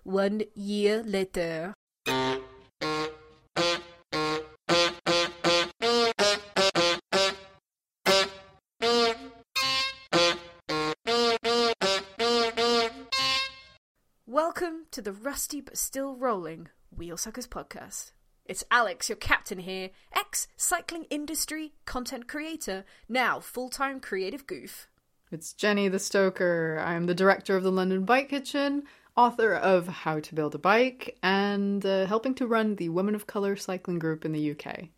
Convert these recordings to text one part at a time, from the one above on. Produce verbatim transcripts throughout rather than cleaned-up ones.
one year later. Welcome to the rusty but still rolling Wheelsuckers podcast. It's Alex, your captain here, ex-cycling industry content creator, now full-time creative goof. It's Jenny the Stoker. I'm the director of the London Bike Kitchen, author of How to Build a Bike, and uh, helping to run the Women of Colour cycling group in the U K.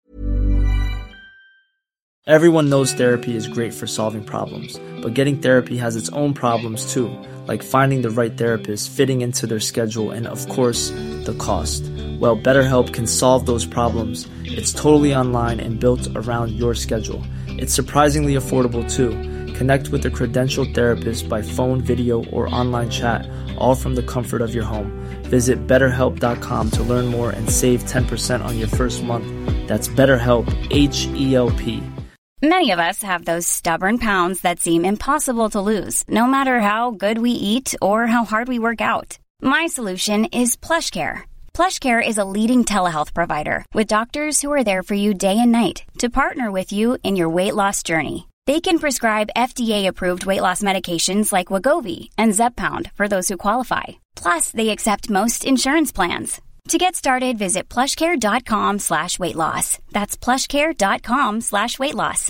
Everyone knows therapy is great for solving problems, but getting therapy has its own problems too, like finding the right therapist, fitting into their schedule, and of course, the cost. Well, BetterHelp can solve those problems. It's totally online and built around your schedule. It's surprisingly affordable too. Connect with a credentialed therapist by phone, video, or online chat, all from the comfort of your home. Visit better help dot com to learn more and save ten percent on your first month. That's BetterHelp, H E L P. Many of us have those stubborn pounds that seem impossible to lose, no matter how good we eat or how hard we work out. My solution is PlushCare. PlushCare is a leading telehealth provider with doctors who are there for you day and night to partner with you in your weight loss journey. They can prescribe F D A-approved weight loss medications like Wegovy and Zepbound for those who qualify. Plus, they accept most insurance plans. To get started, visit plushcare.com slash weight loss. That's plushcare.com slash weight loss.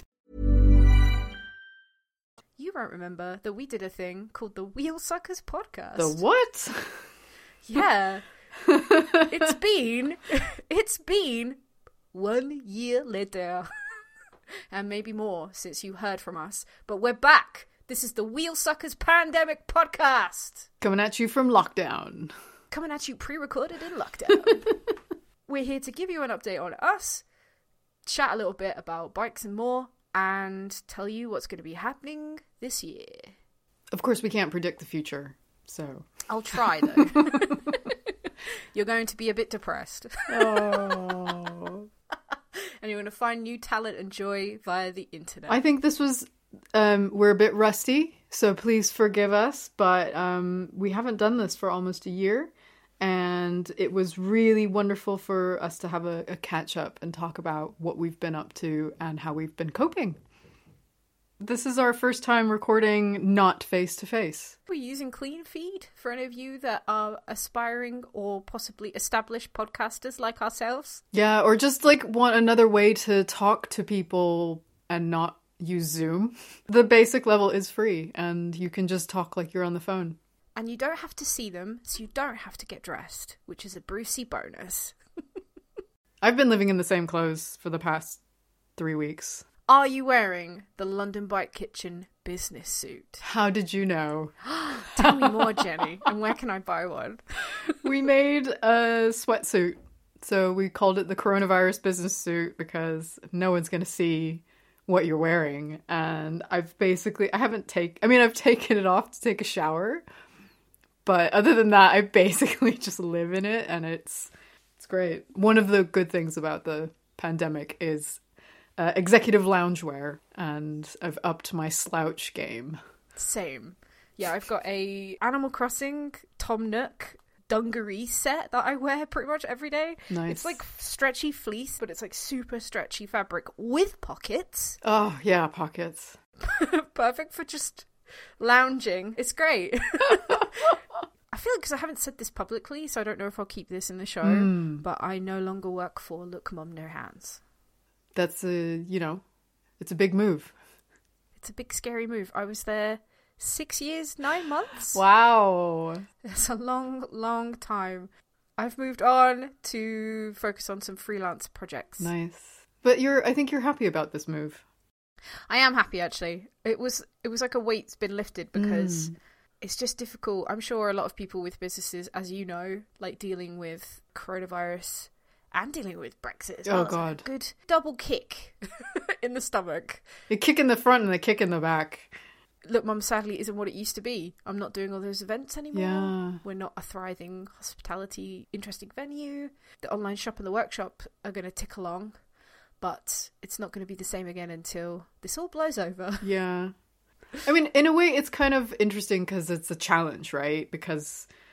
You won't remember that we did a thing called the Wheelsuckers podcast. The what? Yeah. it's been, it's been one year later. And maybe more since you heard from us. But we're back. This is the Wheelsuckers Pandemic Podcast. Coming at you from lockdown. Coming at you pre-recorded in lockdown. We're here to give you an update on us, chat a little bit about bikes and more, and tell you what's going to be happening this year. Of course, we can't predict the future, so... I'll try, though. You're going to be a bit depressed. Oh... And you're going to find new talent and joy via the internet. I think this was... Um, we're a bit rusty, so please forgive us, but um, we haven't done this for almost a year, and it was really wonderful for us to have a, a catch-up and talk about what we've been up to and how we've been coping. This is our first time recording not face-to-face. We're using Clean Feed for any of you that are aspiring or possibly established podcasters like ourselves. Yeah, or just like want another way to talk to people and not use Zoom. The basic level is free and you can just talk like you're on the phone. And you don't have to see them, so you don't have to get dressed, which is a Brucey bonus. I've been living in the same clothes for the past three weeks. Are you wearing the London Bike Kitchen business suit? How did you know? Tell me more, Jenny. And where can I buy one? We made a sweatsuit. So we called it the coronavirus business suit because no one's going to see what you're wearing. And I've basically, I haven't taken, I mean, I've taken it off to take a shower. But other than that, I basically just live in it and it's, it's great. One of the good things about the pandemic is Uh, executive loungewear, and I've upped my slouch game. Same. Yeah, I've got a Animal Crossing Tom Nook dungaree set that I wear pretty much every day. Nice. It's like stretchy fleece, but it's like super stretchy fabric with pockets. Oh, yeah, pockets. Perfect for just lounging. It's great. I feel like, because I haven't said this publicly, so I don't know if I'll keep this in the show, mm. but I no longer work for Look Mum No Hands. That's a, you know, it's a big move. It's a big, scary move. I was there six years, nine months. Wow. It's a long, long time. I've moved on to focus on some freelance projects. Nice. But you're, I think you're happy about this move. I am happy, actually. It was, it was like a weight's been lifted because mm. it's just difficult. I'm sure a lot of people with businesses, as you know, like dealing with coronavirus and dealing with Brexit as well. Oh, God. Good double kick in the stomach. A kick in the front and a kick in the back. Look, Mum, sadly isn't what it used to be. I'm not doing all those events anymore. Yeah. We're not a thriving hospitality, interesting venue. The online shop and the workshop are going to tick along, but it's not going to be the same again until this all blows over. Yeah. I mean, in a way, it's kind of interesting because it's a challenge, right? Because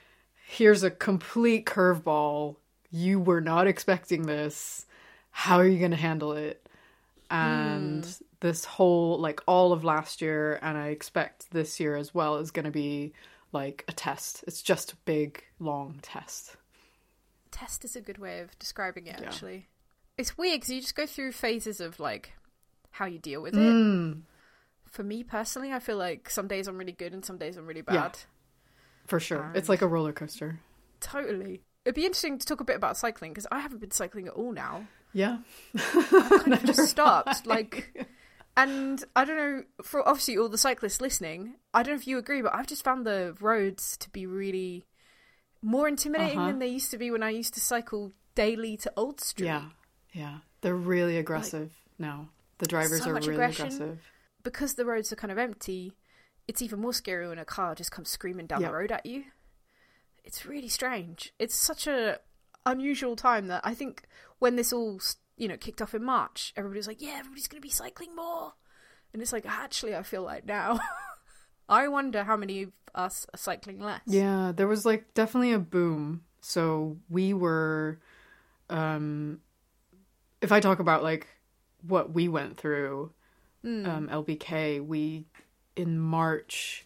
here's a complete curveball. You were not expecting this. How are you going to handle it? And mm. this whole, like, all of last year, and I expect this year as well, is going to be like a test. It's just a big, long test. Test is a good way of describing it, yeah. actually. It's weird because you just go through phases of, like, how you deal with it. Mm. For me, personally, I feel like some days I'm really good and some days I'm really bad. Yeah, for sure. And it's like a roller coaster. Totally. It'd be interesting to talk a bit about cycling, because I haven't been cycling at all now. Yeah. I've kind of just stopped. Like, and I don't know, for obviously all the cyclists listening, I don't know if you agree, but I've just found the roads to be really more intimidating uh-huh. than they used to be when I used to cycle daily to Old Street. Yeah, yeah. They're really aggressive like, now. The drivers so are much really aggression. aggressive. Because the roads are kind of empty, it's even more scary when a car just comes screaming down yep. the road at you. It's really strange. It's such a unusual time that I think when this all, you know, kicked off in March, everybody's like, yeah, everybody's going to be cycling more. And it's like, actually, I feel like now. I wonder how many of us are cycling less. Yeah, there was like definitely a boom. So we were, um, if I talk about like what we went through, mm. um, L B K, we in March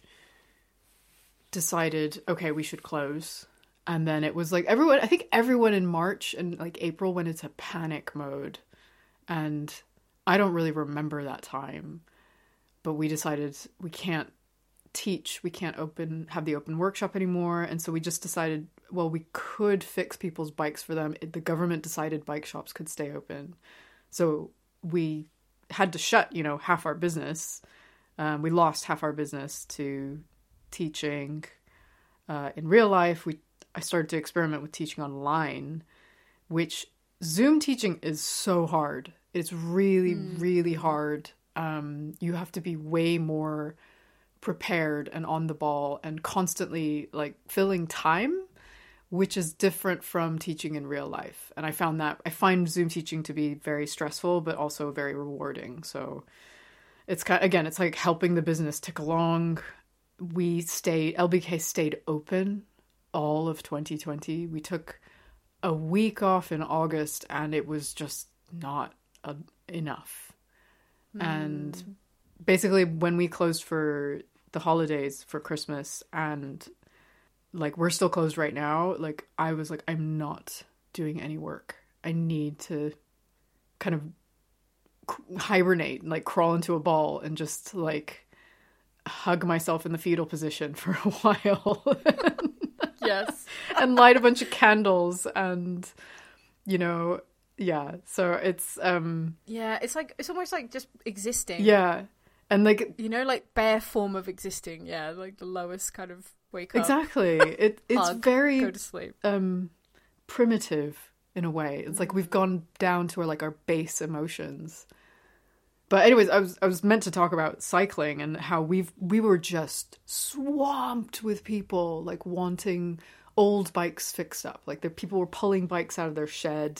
decided, okay, we should close. And then it was like everyone, I think everyone in March and like April went into panic mode. And I don't really remember that time, but we decided we can't teach, we can't open, have the open workshop anymore. And so we just decided, well, we could fix people's bikes for them. The government decided bike shops could stay open. So we had to shut, you know, half our business. Um, we lost half our business to teaching uh, in real life. We I started to experiment with teaching online, which Zoom teaching is so hard. It's really, mm. really hard. Um, you have to be way more prepared and on the ball and constantly like filling time, which is different from teaching in real life. And I found that I find Zoom teaching to be very stressful, but also very rewarding. So it's kind of, again, it's like helping the business tick along. We stayed, L B K stayed open all of twenty twenty. We took a week off in August and it was just not a, enough. Mm. And basically when we closed for the holidays for Christmas and like we're still closed right now, like I was like, I'm not doing any work. I need to kind of hibernate, like crawl into a ball and just like hug myself in the fetal position for a while. Yes. And light a bunch of candles and, you know, yeah. So it's um yeah, it's like it's almost like just existing. Yeah. And like, you know, like bare form of existing. Yeah, like the lowest kind of wake up. Exactly. It it's hug, very go to sleep. Um primitive in a way. It's like we've gone down to our, like our base emotions. But anyways, I was I was meant to talk about cycling and how we've we were just swamped with people like wanting old bikes fixed up. Like the people were pulling bikes out of their shed,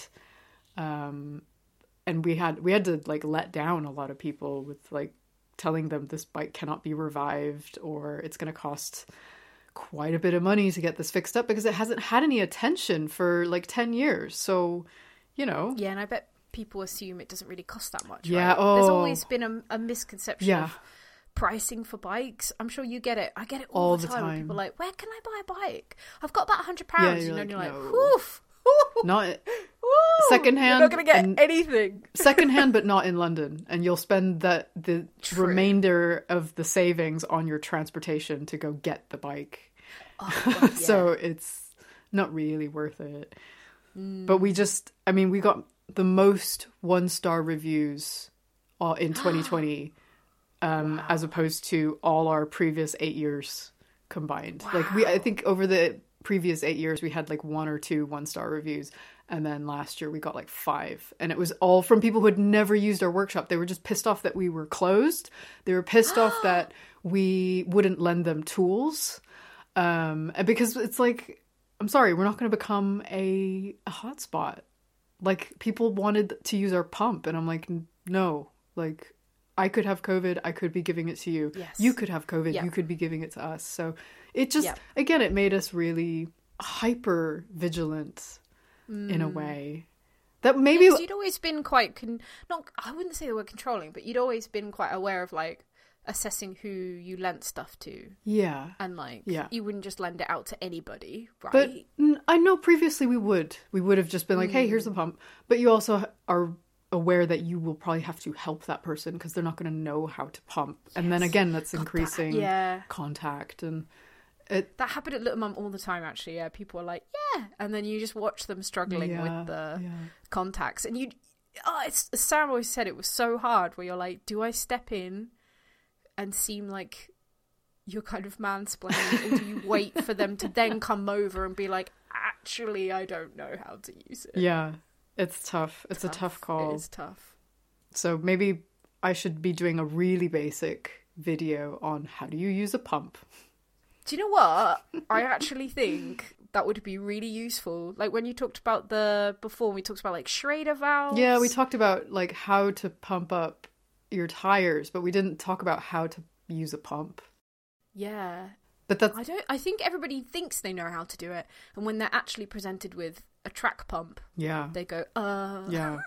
um, and we had we had to like let down a lot of people with like telling them this bike cannot be revived or it's going to cost quite a bit of money to get this fixed up because it hasn't had any attention for like ten years. So, you know, yeah, and I bet people assume it doesn't really cost that much. Yeah, right? oh. There's always been a, a misconception yeah. of pricing for bikes. I'm sure you get it. I get it all, all the, the time. time. People are like, where can I buy a bike? I've got about a hundred pounds. Yeah, you know, like, and you're like, no. woof. Not secondhand. You're not going to get and, anything. secondhand, but not in London. And you'll spend that the True. remainder of the savings on your transportation to go get the bike. Oh, God, yeah. So it's not really worth it. Mm. But we just, I mean, we got the most one-star reviews uh, in twenty twenty um, wow. as opposed to all our previous eight years combined. Wow. Like we, I think over the previous eight years, we had like one or two one-star reviews. And then last year we got like five. And it was all from people who had never used our workshop. They were just pissed off that we were closed. They were pissed off that we wouldn't lend them tools. Um, and because it's like, I'm sorry, we're not going to become a, a hotspot. Like people wanted to use our pump. And I'm like, no, like I could have COVID. I could be giving it to you. Yes. You could have COVID. Yep. You could be giving it to us. So it just, Yep. again, it made us really hyper vigilant mm. in a way. That maybe yeah, you'd always been quite con- not I wouldn't say the word controlling, but you'd always been quite aware of like assessing who you lent stuff to. Yeah. And like yeah. you wouldn't just lend it out to anybody, right? But I know previously we would. We would have just been like, mm. hey, here's the pump. But you also are aware that you will probably have to help that person because they're not going to know how to pump. Yes. And then again, that's God, increasing that, yeah. contact and it, that happened at Little Mum all the time, actually. Yeah, people are like, yeah, and then you just watch them struggling yeah, with the yeah. contacts, and you, oh, it's Sam always said it was so hard. Where you're like, do I step in and seem like you're kind of mansplaining, or do you wait for them to then come over and be like, actually, I don't know how to use it? Yeah, it's tough. It's tough. a tough call. It is tough. So maybe I should be doing a really basic video on how do you use a pump. Do you know what? I actually think that would be really useful. Like when you talked about the before, we talked about like Schrader valves. Yeah, we talked about like how to pump up your tires, but we didn't talk about how to use a pump. Yeah, but that's I don't. I think everybody thinks they know how to do it, and when they're actually presented with a track pump, yeah, they go, "Uh." Yeah.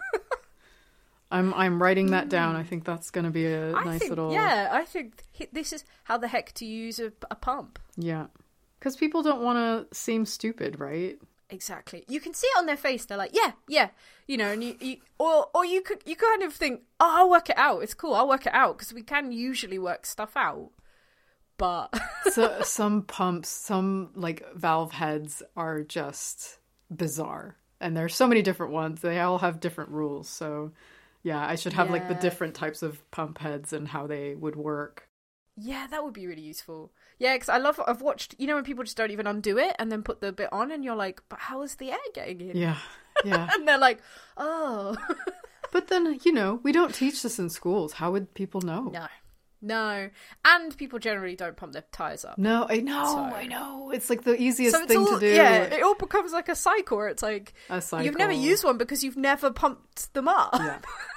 I'm I'm writing that down. I think that's going to be a I nice think, little... Yeah, I think this is how the heck to use a, a pump. Yeah. Because people don't want to seem stupid, right? Exactly. You can see it on their face. They're like, yeah, yeah. You know, and you, you or or you could you kind of think, oh, I'll work it out. It's cool. I'll work it out. Because we can usually work stuff out. But... so some pumps, some like valve heads are just bizarre. And there's so many different ones. They all have different rules. So... yeah, I should have yeah. like the different types of pump heads and how they would work. Yeah, that would be really useful. Yeah, because I love, I've watched, you know, when people just don't even undo it and then put the bit on and you're like, but how is the air getting in? Yeah, yeah. And they're like, oh. But then, you know, we don't teach this in schools. How would people know? No, no. And people generally don't pump their tyres up. No, I know, so... I know. It's like the easiest so thing all, to do. Yeah, it all becomes like a cycle where it's like, a cycle. You've never used one because you've never pumped them up. Yeah.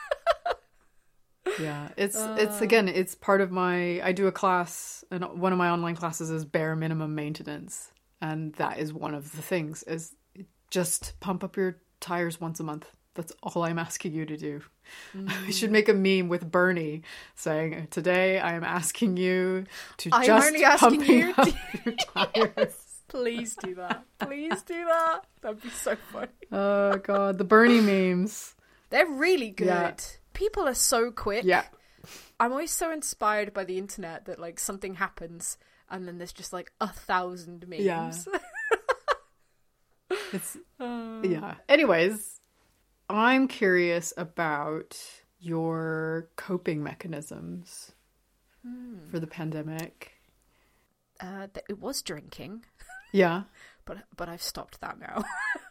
Yeah, it's uh, it's again, it's part of my. I do a class, and one of my online classes is bare minimum maintenance, and that is one of the things: is just pump up your tires once a month. That's all I'm asking you to do. Mm. I should make a meme with Bernie saying, "Today I am asking you to I'm just only asking pumping you up to... your tires." Please do that. Please do that. That'd be so funny. Oh god, the Bernie memes. They're really good. Yeah. People are so quick. Yeah. I'm always so inspired by the internet that like something happens and then there's just like a thousand memes. Yeah. It's uh... yeah. Anyways, I'm curious about your coping mechanisms hmm. for the pandemic. Uh, it was drinking. Yeah. But but I've stopped that now.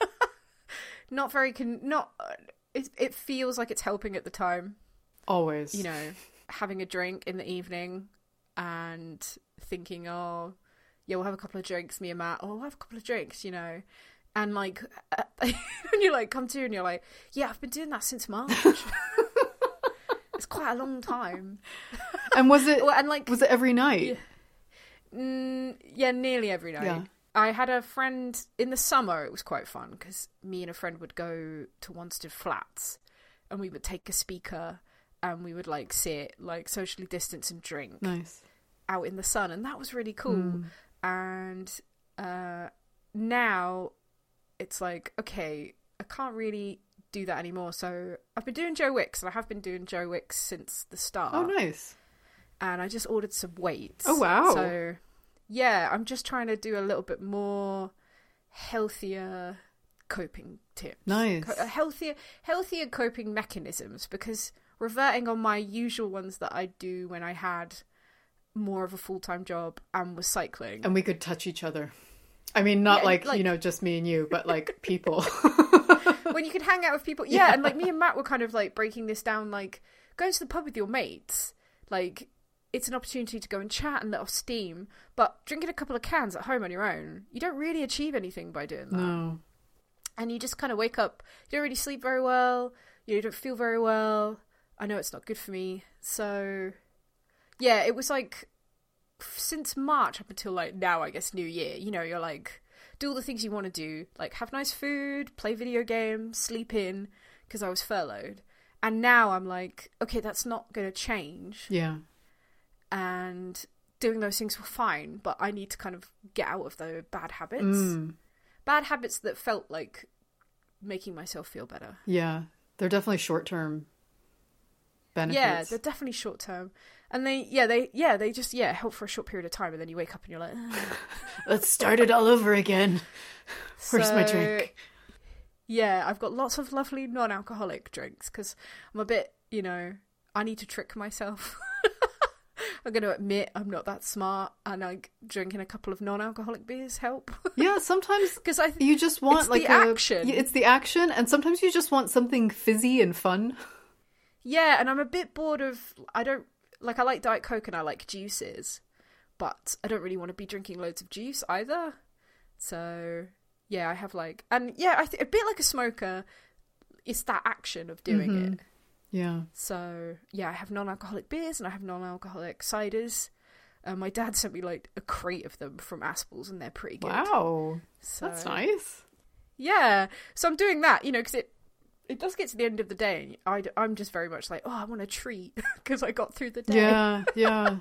Not very con- not It it feels like it's helping at the time. Always. You know, having a drink in the evening and thinking, oh, yeah, we'll have a couple of drinks, me and Matt. Oh, we'll have a couple of drinks, you know. And, like, when you, like, come to and you're like, yeah, I've been doing that since March. It's quite a long time. And was it, well, and like, was it every night? Yeah, mm, yeah nearly every night. Yeah. I had a friend in the summer. It was quite fun because me and a friend would go to Wanstead Flats and we would take a speaker and we would like sit like socially distance and drink nice out in the sun, and that was really cool. Mm. And uh, now it's like, okay, I can't really do that anymore. So I've been doing Joe Wicks, and I have been doing Joe Wicks since the start. Oh, nice. And I just ordered some weights. Oh, wow. So yeah, I'm just trying to do a little bit more healthier coping tips. Nice. Co- healthier, healthier coping mechanisms, because reverting on my usual ones that I do when I had more of a full-time job and was cycling. And we could touch each other. I mean, not yeah, like, like, you know, just me and you, but like people. When you could hang out with people. Yeah, yeah, and like me and Matt were kind of like breaking this down, like going to the pub with your mates. Like, it's an opportunity to go and chat and let off steam, but drinking a couple of cans at home on your own, you don't really achieve anything by doing that. No. And you just kind of wake up, you don't really sleep very well, you don't feel very well. I know it's not good for me. So, yeah, it was like, since March up until like now, I guess New Year, you know, you're like do all the things you want to do, like have nice food, play video games, sleep in, because I was furloughed. And now I'm like, okay, that's not going to change. Yeah. And doing those things were fine, but I need to kind of get out of the bad habits. Mm. Bad habits that felt like making myself feel better. Yeah. They're definitely short-term benefits. Yeah, they're definitely short-term. And they, yeah, they, yeah, they just, yeah, help for a short period of time, and then you wake up and you're like, ugh. Let's start it all over again. Where's So, my drink? Yeah, I've got lots of lovely non-alcoholic drinks, because I'm a bit, you know, I need to trick myself. I'm going to admit I'm not that smart, and like drinking a couple of non-alcoholic beers help. Yeah, sometimes Because I th- you just want it's like the a, action. It's the action, and sometimes you just want something fizzy and fun. Yeah, and I'm a bit bored of, I don't, like I like Diet Coke and I like juices, but I don't really want to be drinking loads of juice either. So, yeah, I have like, and yeah, I think a bit like a smoker, it's that action of doing Mhm. it. Yeah. So, yeah, I have non-alcoholic beers and I have non-alcoholic ciders. Uh, my dad sent me like a crate of them from Aspel's, and they're pretty good. Wow. So, That's nice. Yeah, so I'm doing that, you know, because it it does get to the end of the day, and I, I'm just very much like, oh, I want a treat because I got through the day. Yeah, yeah.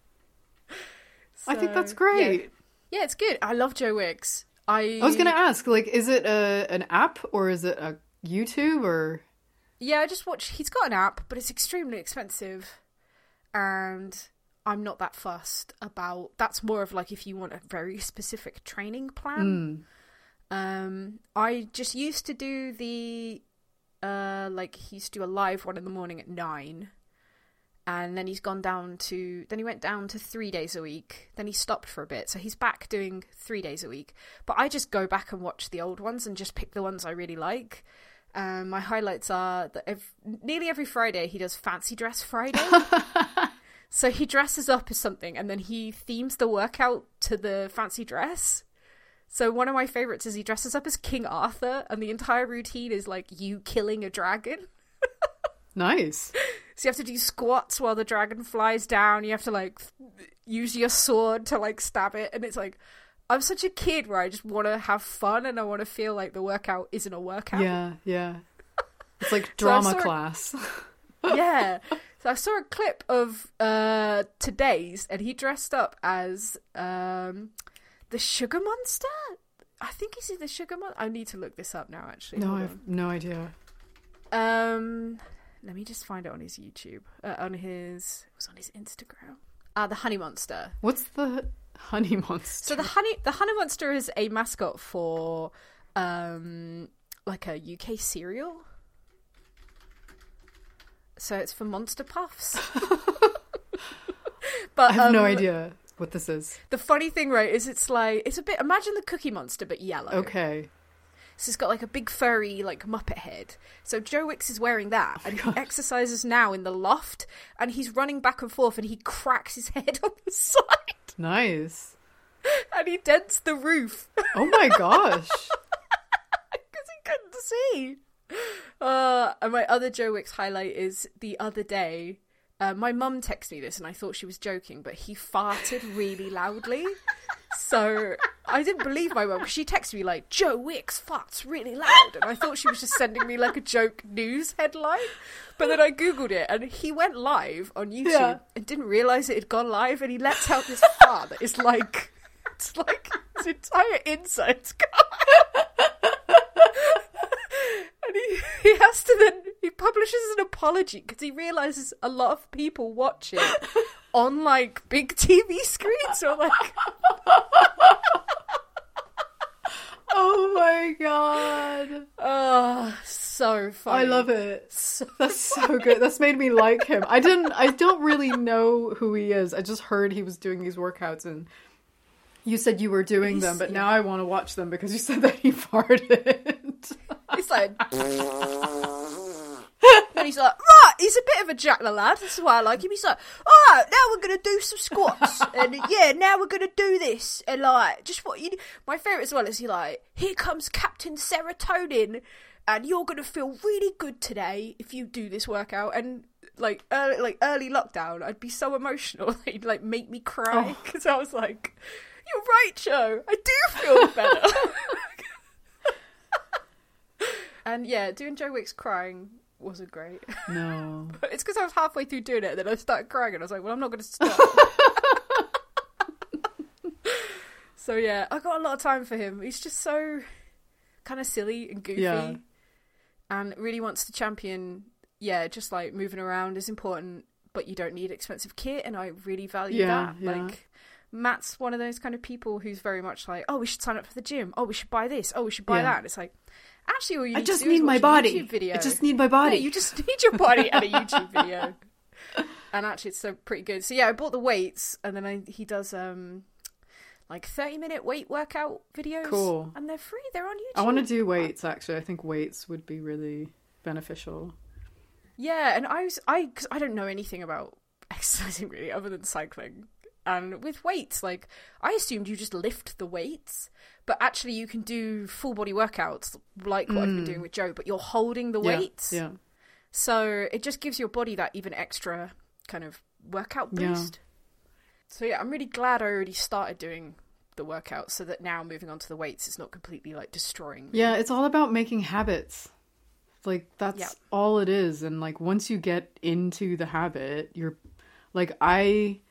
I think that's So, great. Yeah. yeah, it's good. I love Joe Wicks. I I was going to ask, like, is it a, an app or is it a YouTube or... Yeah, I just watch. He's got an app, but it's extremely expensive, and I'm not that fussed about. That's more of like if you want a very specific training plan. Mm. Um, I just used to do the, uh, like he used to do a live one in the morning at nine, and then he's gone down to. Then he went down to three days a week. Then he stopped for a bit, so he's back doing three days a week. But I just go back and watch the old ones and just pick the ones I really like. Um, my highlights are that ev- nearly every Friday he does Fancy Dress Friday. So he dresses up as something and then he themes the workout to the fancy dress. So one of my favourites is he dresses up as King Arthur, and the entire routine is like you killing a dragon. Nice. So you have to do squats while the dragon flies down. You have to like use your sword to like stab it, and it's like, I'm such a kid where I just want to have fun and I want to feel like the workout isn't a workout. Yeah, yeah. It's like So I drama saw it- class. Yeah. So I saw a clip of uh, today's, and he dressed up as um, the Sugar Monster. I think he's the Sugar Monster. I need to look this up now, actually. No, Hold I have no idea. on. Um, let me just find it on his YouTube. Uh, on his, it was on his Instagram. Ah, uh, the Honey Monster. What's the Honey Monster? So the honey, the Honey Monster is a mascot for, um, like a U K cereal. So it's for Monster Puffs. But I have no um, idea what this is. The funny thing, right, is it's like, it's a bit, imagine the Cookie Monster, but yellow. Okay. So it's got like a big furry, like, Muppet head. So Joe Wicks is wearing that, and he exercises now in the loft, and he's running back and forth, and he cracks his head on the side. Nice. And he dents the roof. Oh my gosh. Because he couldn't see. Uh, and my other Joe Wicks highlight is the other day. Uh, my mum texted me this and I thought she was joking, but he farted really loudly. So I didn't believe my mum, because she texted me like, Joe Wicks farts really loud. And I thought she was just sending me like a joke news headline. But then I Googled it and he went live on YouTube Yeah. and didn't realise it had gone live, and he lets out this fart that is like, it's like his entire inside's gone. And he, he has to then, he publishes an apology because he realises a lot of people watch it on like big T V screens. So like, Oh my god. oh, so funny. I love it. So That's so good. That's made me like him. I didn't I don't really know who he is. I just heard he was doing these workouts, and you said you were doing He's- them, but yeah. now I want to watch them because you said that he farted. It's like, and he's like, right, he's a bit of a jack the lad. This is why I like him. He's like, all right, now we're gonna do some squats, and yeah, now we're gonna do this, and like, just what you. My favourite as well is he like, here comes Captain Serotonin, and you're gonna feel really good today if you do this workout. And like, early, like early lockdown, I'd be so emotional, he'd like make me cry because I was like, You're right, Joe. I do feel better. And yeah, doing Joe Wicks crying wasn't great. No. But it's because I was halfway through doing it, and then I started crying, and I was like, well, I'm not going to stop. So yeah, I got a lot of time for him. He's just so kind of silly and goofy. Yeah. And really wants to champion, yeah, just like moving around is important, but you don't need expensive kit, and I really value Yeah, that. yeah. Like, Matt's one of those kind of people who's very much like, oh, we should sign up for the gym. Oh, we should buy this. Oh, we should buy Yeah. that. And it's like, actually, all you I need just to do is need my watch a body. YouTube video. I just need my body. Yeah, you just need your body and a YouTube video. And actually, it's so pretty good. So yeah, I bought the weights, and then I, he does um like thirty minute weight workout videos. Cool. And they're free. They're on YouTube. I want to do weights, actually. I think weights would be really beneficial. Yeah, and I was I because I don't know anything about exercising really, other than cycling. And with weights, like, I assumed you just lift the weights, but actually you can do full body workouts like what I've been doing with Joe, but you're holding the Yeah, weights. Yeah. So it just gives your body that even extra kind of workout boost. Yeah. So yeah, I'm really glad I already started doing the workout, so that now moving on to the weights is not completely like destroying me. Yeah, it's all about making habits. Like, that's Yeah. all it is. And like, once you get into the habit, you're like, I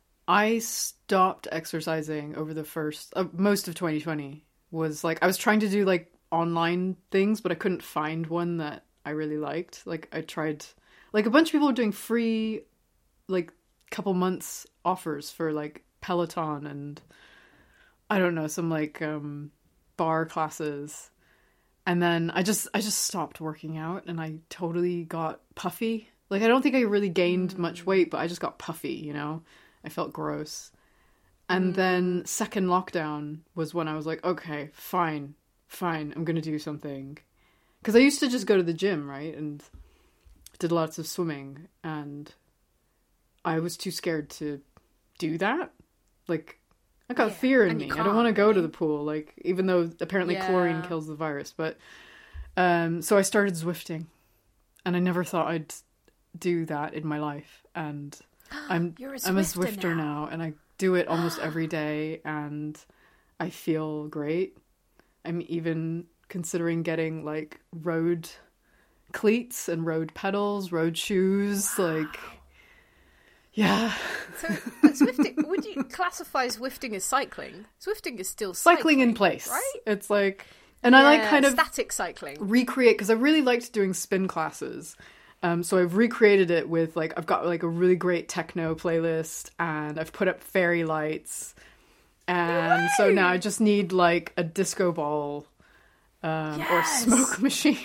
I stopped exercising over the first uh, most of twenty twenty. Was like, I was trying to do like online things, but I couldn't find one that I really liked. Like, I tried, like, a bunch of people were doing free like couple months offers for like Peloton and I don't know, some like um bar classes. And then I just I just stopped working out, and I totally got puffy. Like, I don't think I really gained mm. much weight, but I just got puffy, you know? I felt gross. And mm. then second lockdown was when I was like, okay, fine, fine, I'm going to do something. Because I used to just go to the gym, right? And did lots of swimming, and I was too scared to do that. Like, I got yeah, fear in me. I don't want to go to the pool, like, even though apparently yeah. chlorine kills the virus. But um, so I started Zwifting, and I never thought I'd do that in my life. And I'm You're a I'm a Zwifter Zwifter now. now, and I do it almost every day, and I feel great. I'm even considering getting like road cleats and road pedals, road shoes, wow. like. Yeah. So, but Zwifting, would you classify Zwifting as cycling? Zwifting is still cycling, cycling in place, right? It's like, and yeah, I like kind of static cycling. Recreate, because I really liked doing spin classes. Um, so I've recreated it with like, I've got like a really great techno playlist, and I've put up fairy lights, and Yay! So now I just need like a disco ball um, yes! or a smoke machine.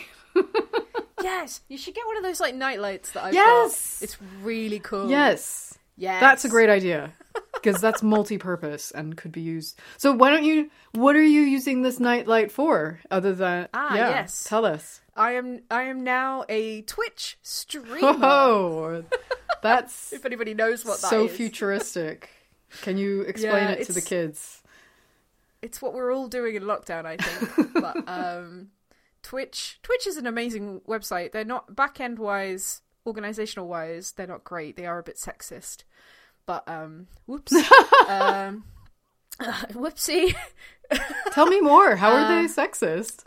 Yes, you should get one of those like night lights that I've yes! got. It's really cool. Yes. Yes. That's a great idea. Because that's multi-purpose and could be used. So why don't you, what are you using this night light for? Other than, ah, yeah, yes. tell us. I am I am now a Twitch streamer. Oh, that's if anybody knows what that so is. futuristic. Can you explain Yeah, it to the kids? It's what we're all doing in lockdown, I think. But um Twitch Twitch is an amazing website. They're not back-end wise, organizational wise, they're not great. They are a bit sexist. But um whoops. um uh, whoopsie. Tell me more. How are um, they sexist?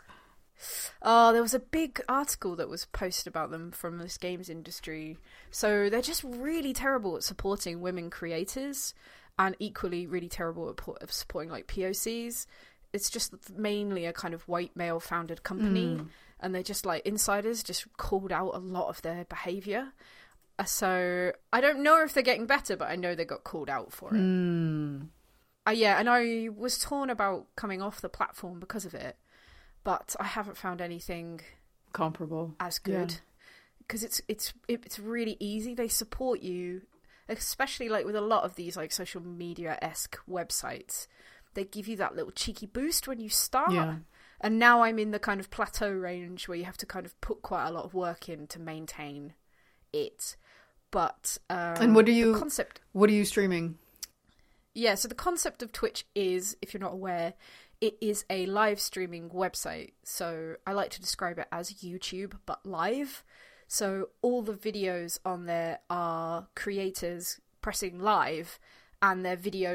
Oh, there was a big article that was posted about them from this games industry. So they're just really terrible at supporting women creators, and equally really terrible at, po- at supporting like P O Cs. It's just mainly a kind of white male founded company, mm. and they're just like insiders just called out a lot of their behavior. Uh, so I don't know if they're getting better, but I know they got called out for it. Mm. Uh, yeah, and I was torn about coming off the platform because of it. But I haven't found anything comparable as good, because yeah. it's it's it's really easy. They support you, especially like with a lot of these like social media-esque websites. They give you that little cheeky boost when you start. Yeah. And now I'm in the kind of plateau range where you have to kind of put quite a lot of work in to maintain it. But um, and what are you the concept? What are you streaming? Yeah, so the concept of Twitch is, if you're not aware, it is a live streaming website. So I like to describe it as YouTube, but live. So all the videos on there are creators pressing live, and their videos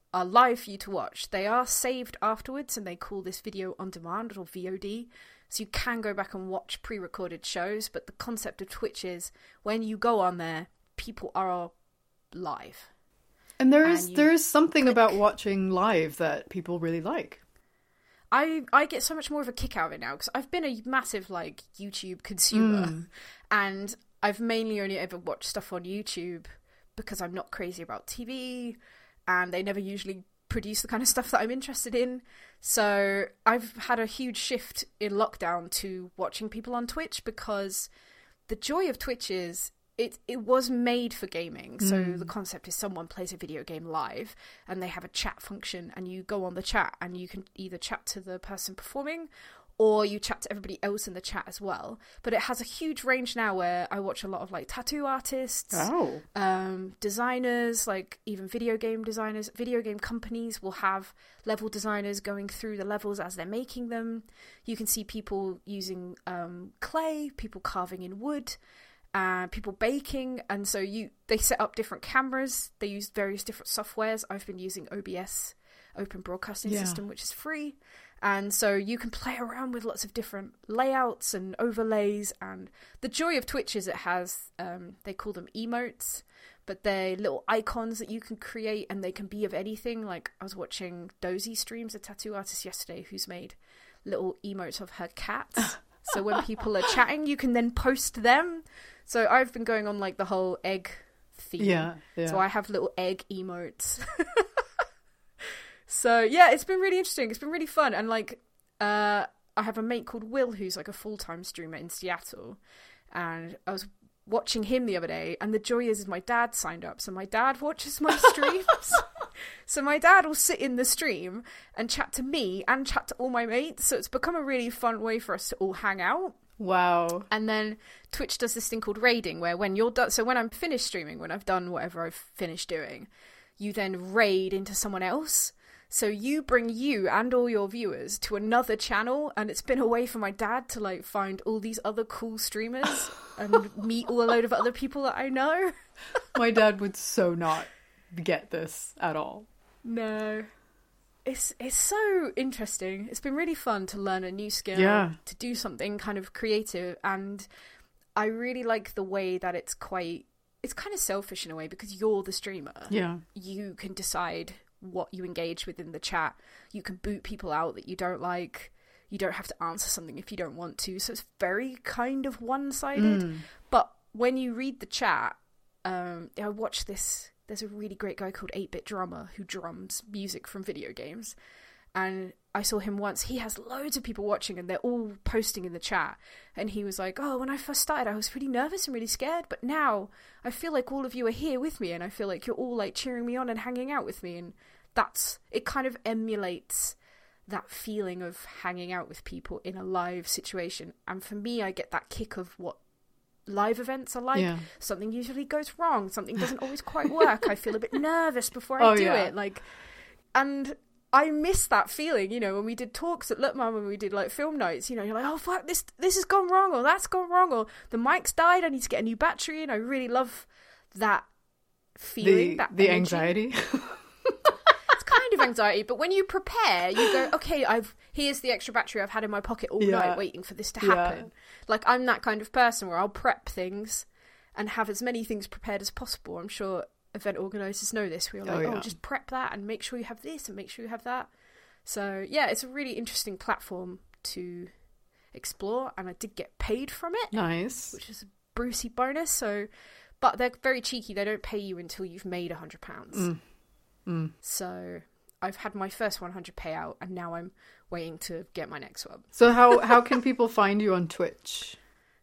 are live for you to watch. They are saved afterwards, and they call this video on demand, or V O D. So you can go back and watch pre-recorded shows, but the concept of Twitch is when you go on there, people are live. And there's and there's something click. about watching live that people really like. I I get so much more of a kick out of it now, because I've been a massive, like, YouTube consumer, Mm. and I've mainly only ever watched stuff on YouTube because I'm not crazy about T V, and they never usually produce the kind of stuff that I'm interested in. So I've had a huge shift in lockdown to watching people on Twitch, because the joy of Twitch is it it was made for gaming. So Mm. the concept is someone plays a video game live and they have a chat function, and you go on the chat and you can either chat to the person performing or you chat to everybody else in the chat as well. But it has a huge range now where I watch a lot of, like, tattoo artists, Oh. um, designers, like even video game designers. Video game companies will have level designers going through the levels as they're making them. You can see people using um, clay, people carving in wood, uh, people baking, and so you they set up different cameras. They use various different softwares. I've been using O B S, Open Broadcasting Yeah. System, which is free. And so you can play around with lots of different layouts and overlays. And the joy of Twitch is it has, um, they call them emotes, but they're little icons that you can create, and they can be of anything. Like, I was watching Dozy streams, a tattoo artist, yesterday, who's made little emotes of her cats. So when people are chatting, you can then post them. So I've been going on, like, the whole egg theme. Yeah, yeah. So I have little egg emotes. So yeah, it's been really interesting. It's been really fun. And, like, uh, I have a mate called Will who's, like, a full-time streamer in Seattle. And I was watching him the other day, and the joy is, is my dad signed up. So my dad watches my streams. So my dad will sit in the stream and chat to me and chat to all my mates. So it's become a really fun way for us to all hang out. Wow. And then Twitch does this thing called raiding, where when you're done, so when I'm finished streaming, when I've done whatever I've finished doing, you then raid into someone else. So you bring you and all your viewers to another channel, and it's been a way for my dad to, like, find all these other cool streamers and meet all a load of other people that I know. My dad would so not get this at all. No. It's it's so interesting. It's been really fun to learn a new skill, Yeah. to do something kind of creative, and I really like the way that it's quite, it's kind of selfish in a way, because you're the streamer. Yeah. You can decide what you engage with in the chat. You can boot people out that you don't like. You don't have to answer something if you don't want to. So it's very kind of one-sided. Mm. But when you read the chat, um, I watched this. There's a really great guy called eight bit Drummer who drums music from video games. And I saw him once. He has loads of people watching, and they're all posting in the chat. And he was like, oh, when I first started, I was really nervous and really scared. But now I feel like all of you are here with me, and I feel like you're all, like, cheering me on and hanging out with me. And that's, it kind of emulates that feeling of hanging out with people in a live situation. And for me, I get that kick of what live events are like. Yeah. Something usually goes wrong. Something doesn't always quite work. I feel a bit nervous before I Oh, do yeah. it. Like, and I miss that feeling, you know, when we did talks at Look Mum, when we did, like, film nights, you know, you're like, oh, fuck, this this has gone wrong, or that's gone wrong, or the mic's died, I need to get a new battery, and I really love that feeling, The, that the energy. anxiety. It's kind of anxiety, but when you prepare, you go, okay, I've here's the extra battery I've had in my pocket all Yeah. night waiting for this to Yeah. happen. Like, I'm that kind of person where I'll prep things and have as many things prepared as possible. I'm sure event organisers know this. We're like, Oh, oh, yeah. just prep that and make sure you have this and make sure you have that. So, yeah, it's a really interesting platform to explore, and I did get paid from it, Nice. which is a Brucey bonus. So, but they're very cheeky. They don't pay you until you've made a hundred pounds. Mm. Mm. So I've had my first one hundred payout, and now I'm waiting to get my next one. So how how can people find you on Twitch?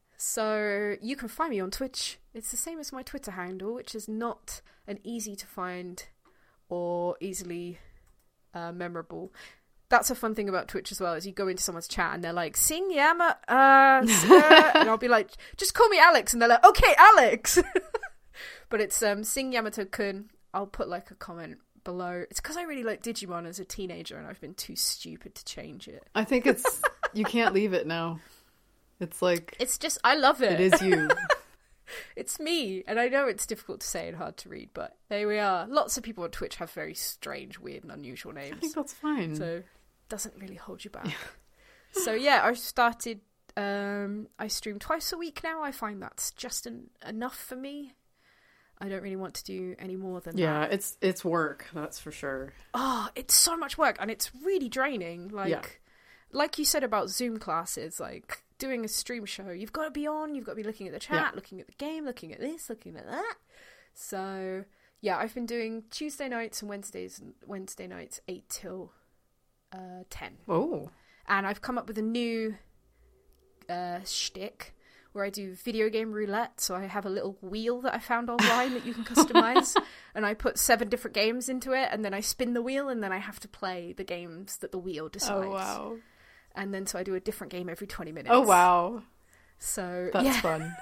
So you can find me on Twitch. It's the same as my Twitter handle, which is not an easy to find or easily uh, memorable. That's a fun thing about Twitch as well, is you go into someone's chat and they're like, sing Yama, uh, uh, and I'll be like, just call me Alex, and they're like, okay, Alex. But it's um, Sing Yamato-kun. I'll put, like, a comment below. It's because I really like Digimon as a teenager, and I've been too stupid to change it. I think it's you can't leave it now. It's like It's just, I love it. it is you. It's me, and I know it's difficult to say and hard to read, but there we are. Lots of people on Twitch have very strange, weird, and unusual names. I think that's fine. So it doesn't really hold you back. So yeah, I started, um, I stream twice a week now. I find that's just an, enough for me. I don't really want to do any more than yeah, that. Yeah, it's it's work, that's for sure. Oh, it's so much work, and it's really draining. Like, yeah. like you said about Zoom classes, like doing a stream show, you've got to be on, you've got to be looking at the chat, yeah. looking at the game, looking at this, looking at that. So yeah, I've been doing Tuesday nights and Wednesdays, Wednesday nights eight till uh, ten. Oh. And I've come up with a new uh, shtick where I do video game roulette. So I have a little wheel that I found online that you can customize, and I put seven different games into it, and then I spin the wheel, and then I have to play the games that the wheel decides. Oh wow! And then so I do a different game every twenty minutes. Oh wow! So that's yeah. fun.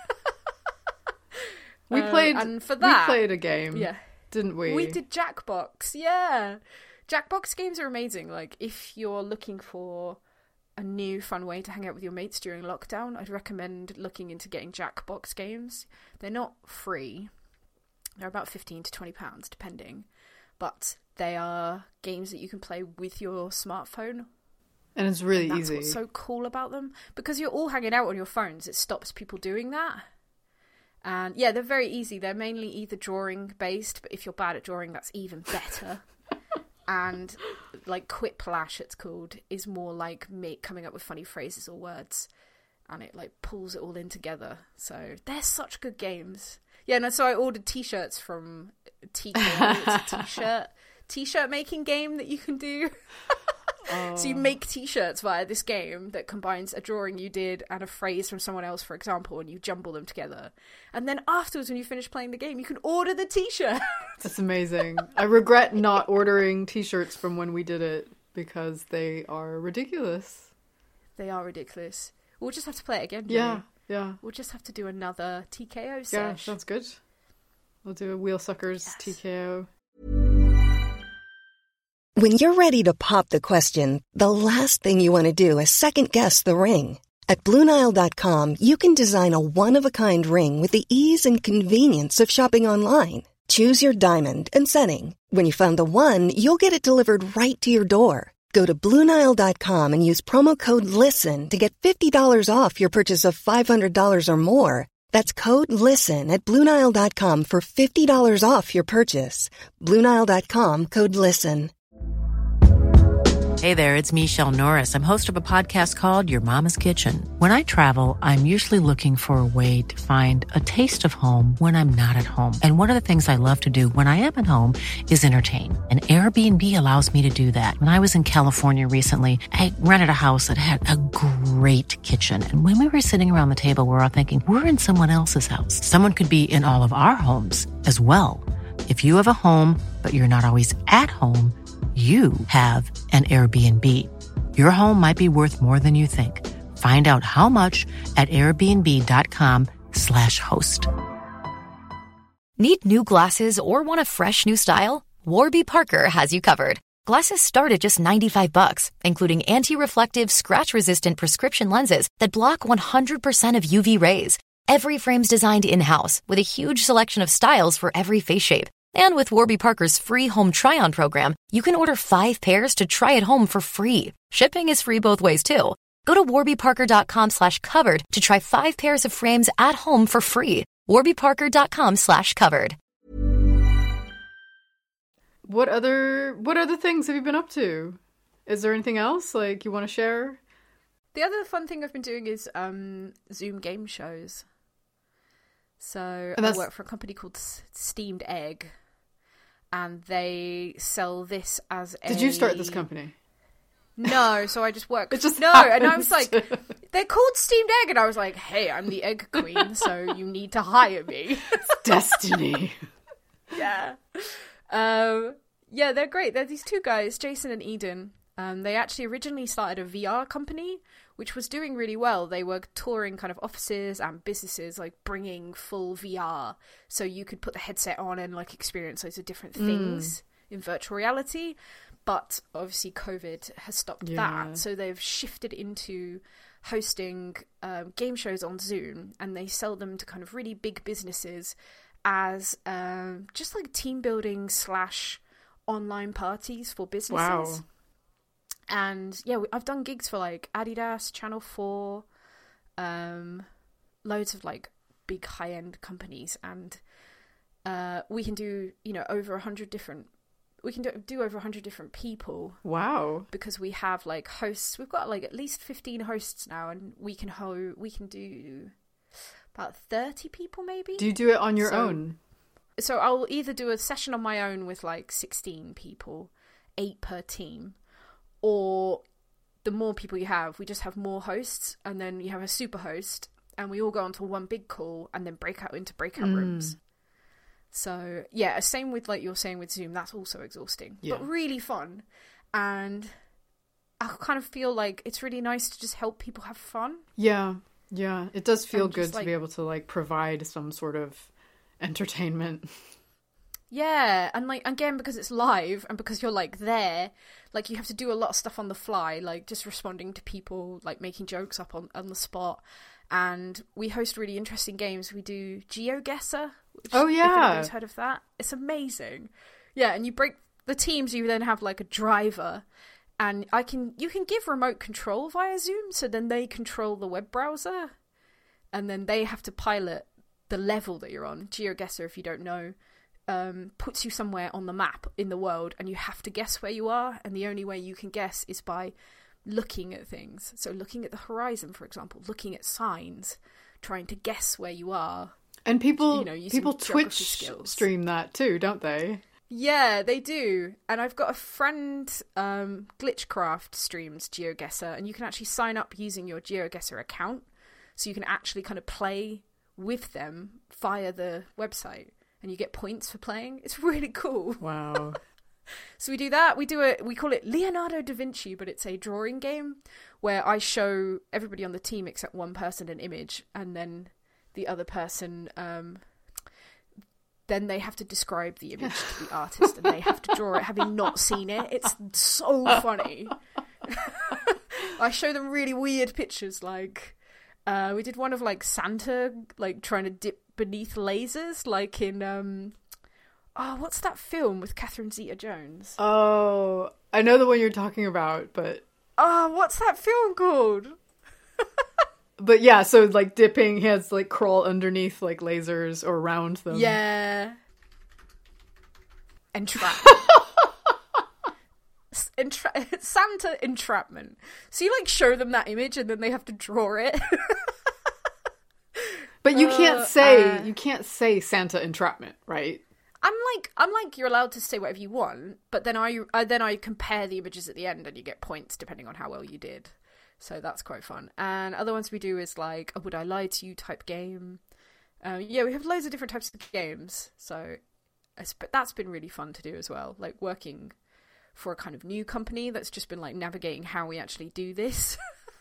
we um, played and for that, we played a game, yeah, didn't we? We did Jackbox, yeah. Jackbox games are amazing. Like if you're looking for a new fun way to hang out with your mates during lockdown, I'd recommend looking into getting Jackbox games. They're not free. They're about fifteen to twenty pounds depending, but they are games that you can play with your smartphone. And it's really and that's easy. What's so cool about them, because you're all hanging out on your phones, it stops people doing that. And yeah, they're very easy. They're mainly either drawing based, but if you're bad at drawing, that's even better. And like Quiplash, it's called, is more like me coming up with funny phrases or words, and it like pulls it all in together. So they're such good games. Yeah, no. So I ordered t-shirts from T K O. It's a t-shirt t-shirt making game that you can do. Oh. So you make t-shirts via this game that combines a drawing you did and a phrase from someone else, for example, and you jumble them together. And then afterwards, when you finish playing the game, you can order the t-shirt. That's amazing. I regret not ordering t-shirts from when we did it because they are ridiculous. They are ridiculous. We'll just have to play it again. Yeah, really. yeah. We'll just have to do another T K O sesh. Yeah, sounds good. We'll do a Wheel Suckers yes. T K O. When you're ready to pop the question, the last thing you want to do is second-guess the ring. At Blue Nile dot com, you can design a one-of-a-kind ring with the ease and convenience of shopping online. Choose your diamond and setting. When you find the one, you'll get it delivered right to your door. Go to Blue Nile dot com and use promo code LISTEN to get fifty dollars off your purchase of five hundred dollars or more. That's code LISTEN at Blue Nile dot com for fifty dollars off your purchase. Blue Nile dot com, code LISTEN. Hey there, it's Michelle Norris. I'm host of a podcast called Your Mama's Kitchen. When I travel, I'm usually looking for a way to find a taste of home when I'm not at home. And one of the things I love to do when I am at home is entertain. And Airbnb allows me to do that. When I was in California recently, I rented a house that had a great kitchen. And when we were sitting around the table, we were all thinking, we're in someone else's house. Someone could be in all of our homes as well. If you have a home, but you're not always at home, you have an Airbnb. Your home might be worth more than you think. Find out how much at airbnb.com slash host. Need new glasses or want a fresh new style? Warby Parker has you covered. Glasses start at just ninety-five bucks, including anti-reflective, scratch-resistant prescription lenses that block one hundred percent of U V rays. Every frame's designed in-house with a huge selection of styles for every face shape. And with Warby Parker's free home try-on program, you can order five pairs to try at home for free. Shipping is free both ways, too. Go to warbyparker.com slash covered to try five pairs of frames at home for free. warbyparker.com slash covered. What other what other things have you been up to? Is there anything else like you want to share? The other fun thing I've been doing is um, Zoom game shows. So I work for a company called Steamed Egg, and they sell this as a... Did you start this company? No, so I just work... It just no, and I was like, to... they're called Steamed Egg, and I was like, hey, I'm the egg queen, so you need to hire me. It's destiny. Yeah. Um, yeah, they're great. They're these two guys, Jason and Eden. Um, they actually originally started a V R company, which was doing really well. They were touring kind of offices and businesses, like bringing full V R, so you could put the headset on and like experience loads of different things mm. in virtual reality. But obviously COVID has stopped yeah. that, so they've shifted into hosting um, game shows on Zoom, and they sell them to kind of really big businesses as um, just like team building slash online parties for businesses. Wow. And yeah, I've done gigs for like Adidas, Channel four, um, loads of like big high end companies, and uh, we can do, you know, over a hundred different. We can do, do over a hundred different people. Wow. Because we have like hosts. We've got like at least fifteen hosts now, and we can ho. We can do about thirty people maybe. Do you do it on your so, own? So I'll either do a session on my own with like sixteen people, eight per team, or the more people you have, we just have more hosts, and then you have a super host, and we all go onto one big call and then break out into breakout Mm. rooms. So yeah, same with like you're saying with Zoom, that's also exhausting, Yeah. but really fun. And I kind of feel like it's really nice to just help people have fun. Yeah. Yeah. It does feel And good just, to like- be able to like provide some sort of entertainment. Yeah, and like again, because it's live and because you're like there, like you have to do a lot of stuff on the fly, like just responding to people, like making jokes up on, on the spot. And we host really interesting games. We do GeoGuessr. Which, Oh, if yeah. anybody's heard of that, it's amazing. Yeah, and you break the teams. You then have like a driver, and I can you can give remote control via Zoom, so then they control the web browser, and then they have to pilot the level that you're on. GeoGuessr, if you don't know, um, puts you somewhere on the map in the world, and you have to guess where you are. And the only way you can guess is by looking at things. So looking at the horizon, for example, looking at signs, trying to guess where you are. And people, You know, using people geography Twitch skills. stream that too, don't they? Yeah, they do. And I've got a friend, um, Glitchcraft streams GeoGuessr, and you can actually sign up using your GeoGuessr account. So you can actually kind of play with them via the website, and you get points for playing. It's really cool. Wow. So we do that. We do it. We call it Leonardo da Vinci, but it's a drawing game where I show everybody on the team except one person an image, and then the other person, um, then they have to describe the image to the artist, and they have to draw it having not seen it. It's so funny. I show them really weird pictures, like uh, we did one of like Santa like trying to dip beneath lasers, like in um. Oh, what's that film with Catherine Zeta-Jones? Oh, I know the one you're talking about, but Oh, what's that film called? but yeah, so like dipping, he has like crawl underneath like lasers or around them. Yeah. Entrap. Entra- Santa entrapment. So you like show them that image and then they have to draw it. But you can't Uh, say uh. you can't say Santa entrapment, right? I'm like, I'm like, you're allowed to say whatever you want, but then I, I then I compare the images at the end, and you get points depending on how well you did. So that's quite fun. And other ones we do is like a "Would I Lie to You" type game. Uh, yeah, we have loads of different types of games. So, it's, but that's been really fun to do as well. Like working for a kind of new company that's just been like navigating how we actually do this.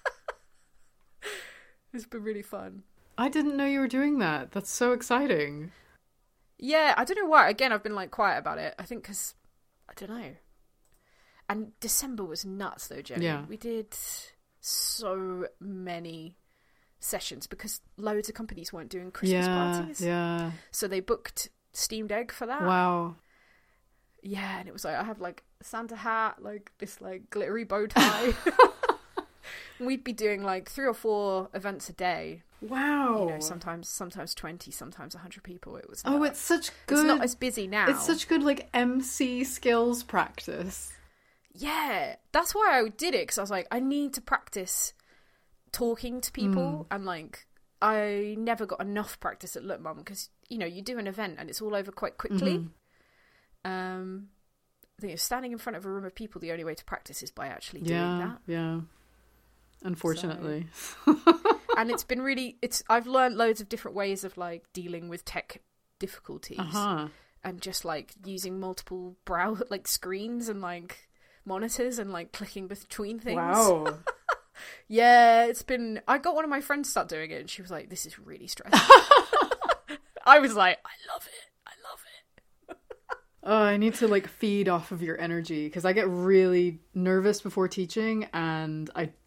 It's been really fun. I didn't know you were doing that. That's so exciting. Yeah, I don't know why. Again, I've been like quiet about it. I think because I don't know. And December was nuts, though, Jenny. Yeah. We did so many sessions because loads of companies weren't doing Christmas yeah, parties. yeah. So they booked Steamed Egg for that. Wow. Yeah, and it was like I have like a Santa hat, like this like glittery bow tie. We'd be doing like three or four events a day. Wow. You know, sometimes sometimes twenty, sometimes a hundred people. It was Oh, nuts. it's such good. It's not as busy now. It's such good like M C skills practice. Yeah, that's why I did it, because I was like, I need to practice talking to people, and like I never got enough practice at Look Mum, because you know you do an event and it's all over quite quickly. Mm-hmm. Um, I think standing in front of a room of people, the only way to practice is by actually doing Yeah, that. yeah. Unfortunately. And it's been really, it's I've learned loads of different ways of like dealing with tech difficulties, Uh-huh. and just like using multiple brow like screens and like monitors and like clicking between things. Wow. Yeah, it's been... I got one of my friends to start doing it, and she was like, this is really stressful. I was like, I love it. I love it. Oh, I need to like feed off of your energy because I get really nervous before teaching, and I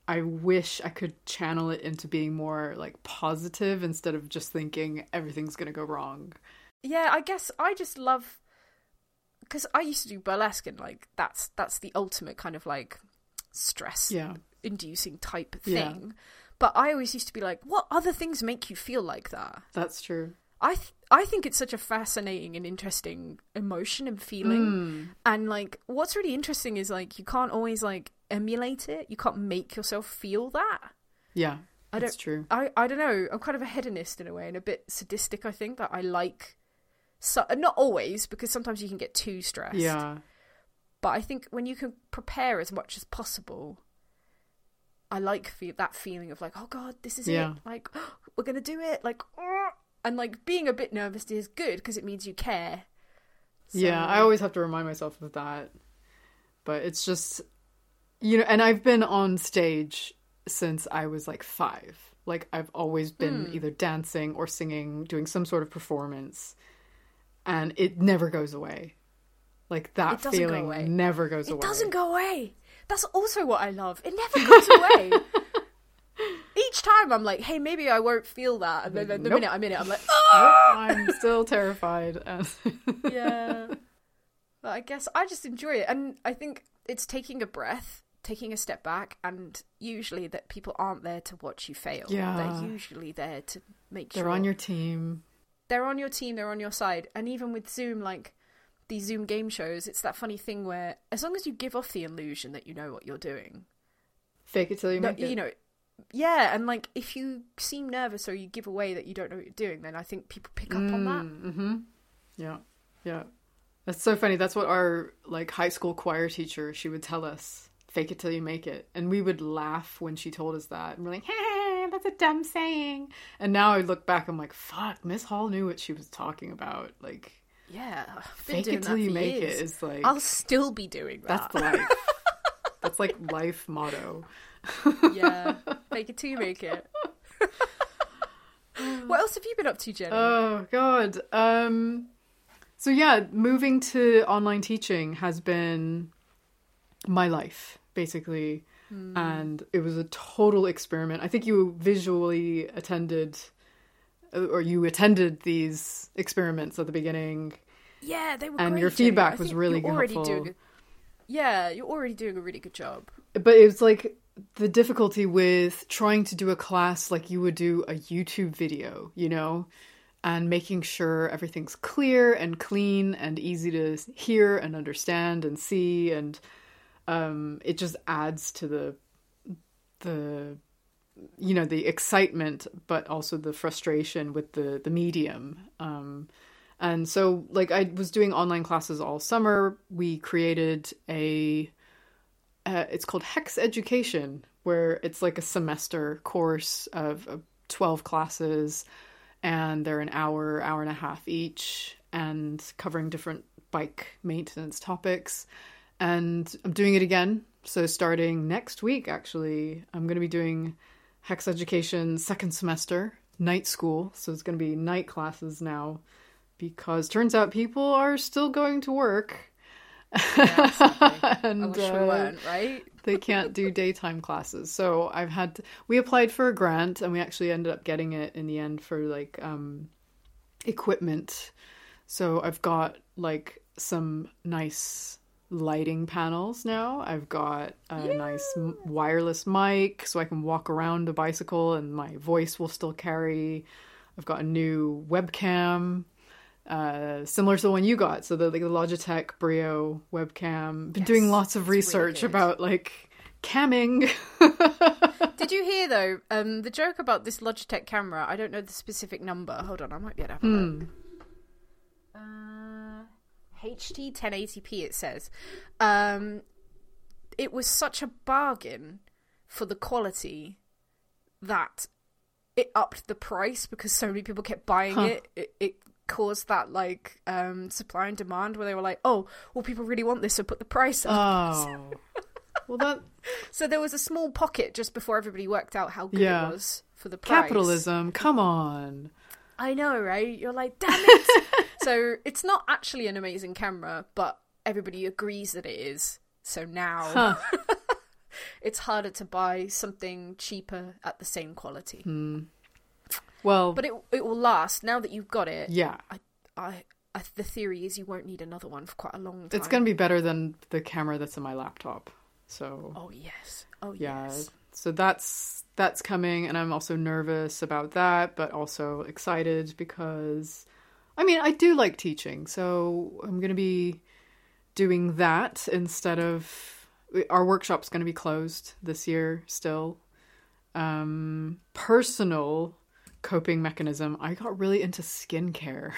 I wish I could channel it into being more like positive instead of just thinking everything's going to go wrong. Yeah, I guess I just love, because I used to do burlesque, and like that's that's the ultimate kind of like stress Yeah. inducing type Yeah. thing. But I always used to be like, what other things make you feel like that? That's true. I th- I think it's such a fascinating and interesting emotion and feeling. Mm. And like what's really interesting is like you can't always like emulate it. You can't make yourself feel that. Yeah, I that's don't, true. I, I don't know. I'm kind of a hedonist in a way, and a bit sadistic, I think, that I like. So, not always, because sometimes you can get too stressed. Yeah. But I think when you can prepare as much as possible, I like feel that feeling of like, oh God, this is Yeah. it. Like, oh, we're going to do it. Like, oh. And like being a bit nervous is good because it means you care. So... Yeah, I always have to remind myself of that. But it's just, you know, and I've been on stage since I was like five. Like I've always been Mm. either dancing or singing, doing some sort of performance. And it never goes away. Like that It doesn't go feeling away. never goes It away. doesn't go away. That's also what I love. It never goes away. Each time I'm like, hey, maybe I won't feel that. And then the Nope. minute I'm in it, I'm like, Nope, oh! I'm still terrified. And Yeah. But I guess I just enjoy it. And I think it's taking a breath, taking a step back, and usually that people aren't there to watch you fail. Yeah. They're usually there to make They're sure. on your team. They're on your team, they're on your side. And even with Zoom, like these Zoom game shows, it's that funny thing where as long as you give off the illusion that you know what you're doing, Fake it till you no, make it. you know, yeah, and like if you seem nervous or you give away that you don't know what you're doing, then I think people pick up on that. Mm-hmm. Yeah, yeah. That's so funny. That's what our like high school choir teacher, she would tell us, fake it till you make it. And we would laugh when she told us that. And we're like, hey, that's a dumb saying. And now I look back, I'm like, fuck, Miss Hall knew what she was talking about. Like, Yeah, I've been fake doing it till that you for make years. it is like, I'll still be doing that. that's life. That's like life motto. Yeah, fake it till you make it. What else have you been up to, Jenny? Oh God. Um so yeah, moving to online teaching has been my life, basically. Mm. And it was a total experiment. I think you visually attended or you attended these experiments at the beginning. Yeah, they were And great, your Jenny. feedback I was think really you're already helpful. doing a, Yeah, you're already doing a really good job. But it was like the difficulty with trying to do a class like you would do a YouTube video, you know, and making sure everything's clear and clean and easy to hear and understand and see. And um, it just adds to the, the, you know, the excitement, but also the frustration with the, the medium. Um, and so like I was doing online classes all summer. We created a, Uh, it's called Hex Education, where it's like a semester course of, of twelve classes, and they're an hour, hour and a half each, and covering different bike maintenance topics. And I'm doing it again. So starting next week, actually, I'm going to be doing Hex Education second semester, night school. So it's going to be night classes now, because turns out people are still going to work. Yeah, and I wish we uh, weren't, right? they can't do daytime classes. So I've had to, we applied for a grant, and we actually ended up getting it in the end for like um equipment. So I've got like some nice lighting panels now. I've got a Yeah. nice m- wireless mic so I can walk around a bicycle and my voice will still carry. I've got a new webcam, uh, similar to the one you got. So the, like, the Logitech Brio webcam. Been Yes, doing lots of it's really research good. about like camming. Did you hear though um, the joke about this Logitech camera? I don't know the specific number. Hold on, I might be able to have a Hmm. look. Uh, H D ten eighty p it says. Um, it was such a bargain for the quality that it upped the price because so many people kept buying Huh. it. It, it caused that like um, supply and demand where they were like, oh, well, people really want this, so put the price up. Oh. Well, that So there was a small pocket just before everybody worked out how good Yeah. it was for the price. capitalism. Come on. I know, right? You're like, damn it. So it's not actually an amazing camera, but everybody agrees that it is. So now Huh. it's harder to buy something cheaper at the same quality. Mm. Well, but it it will last. Now that you've got it, yeah. I, I, I, the theory is you won't need another one for quite a long time. It's going to be better than the camera that's in my laptop. So. Oh yes. Oh yeah. yes. So that's that's coming, and I'm also nervous about that, but also excited because, I mean, I do like teaching, so I'm going to be doing that instead of our workshop's going to be closed this year still. Um, personal coping mechanism. I got really into skincare.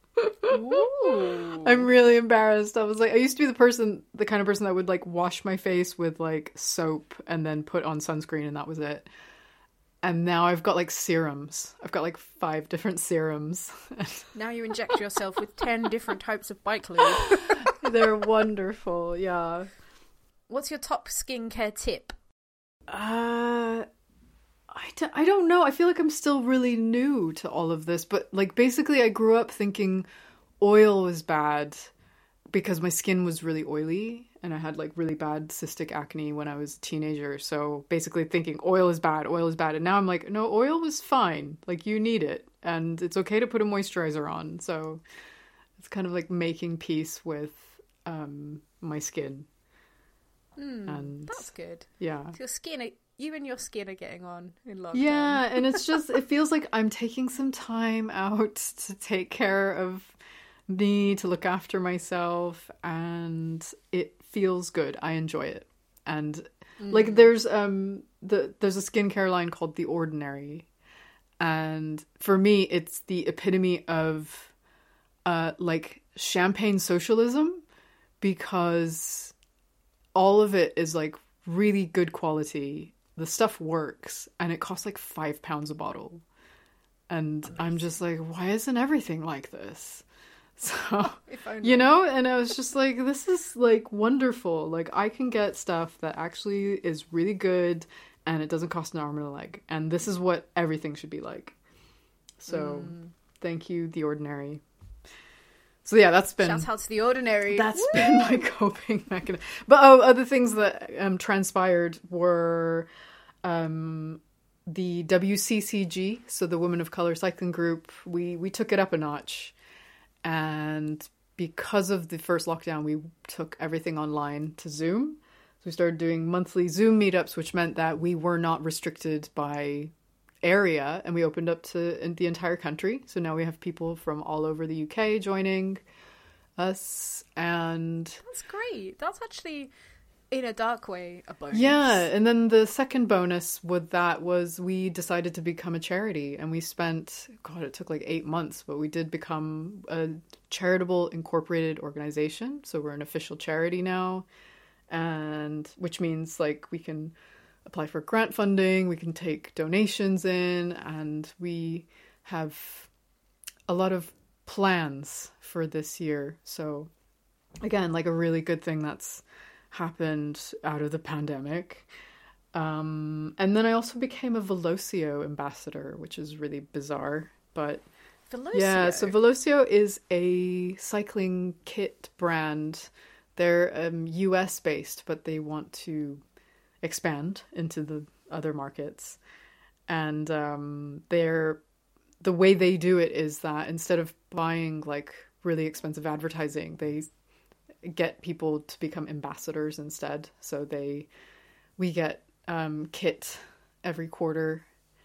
Ooh. I'm really embarrassed. I was like, I used to be the person, the kind of person that would like wash my face with like soap and then put on sunscreen and that was it. And now I've got like serums. I've got like five different serums. Now you inject yourself with ten different types of bike lube. They're wonderful, yeah. What's your top skincare tip? Uh, I, d- I don't know. I feel like I'm still really new to all of this. But like basically I grew up thinking oil was bad because my skin was really oily. And I had like really bad cystic acne when I was a teenager. So basically thinking oil is bad, oil is bad. And now I'm like, no, oil is fine. Like you need it. And it's okay to put a moisturizer on. So it's kind of like making peace with um, my skin. Mm, and that's good. Yeah. So your skin, you and your skin are getting on in lockdown. Yeah. And it's just, it feels like I'm taking some time out to take care of me, to look after myself. And it feels good. I enjoy it. And mm. like there's um the there's a skincare line called The Ordinary, and for me it's the epitome of uh like champagne socialism, because all of it is like really good quality. The stuff works and it costs like five pounds a bottle, and Amazing. I'm just like, why isn't everything like this? So, you know, and I was just like, this is like wonderful. Like I can get stuff that actually is really good and it doesn't cost an arm and a leg. And this is what everything should be like. So mm. thank you, The Ordinary. So yeah, that's been... Shout out to The Ordinary. That's Woo! been my coping mechanism. But oh, other things that um, transpired were um, the W C C G, so the Women of Color Cycling Group. We, we took it up a notch. And because of the first lockdown, we took everything online to Zoom. So we started doing monthly Zoom meetups, which meant that we were not restricted by area, and we opened up to in the entire country. So now we have people from all over the U K joining us, and that's great. That's actually, in a dark way, a bonus. Yeah, and then the second bonus with that was we decided to become a charity, and we spent, God, it took like eight months, but we did become a charitable incorporated organization. So we're an official charity now, and which means like we can apply for grant funding, we can take donations in, and we have a lot of plans for this year. So again, like a really good thing that's happened out of the pandemic. Um, and then I also became a Velocio ambassador, which is really bizarre. But Velocio? Yeah, so Velocio is a cycling kit brand. They're um, U S based, but they want to expand into the other markets. And um, they're the way they do it is that instead of buying like really expensive advertising, they get people to become ambassadors instead. So they we get um, kit every quarter,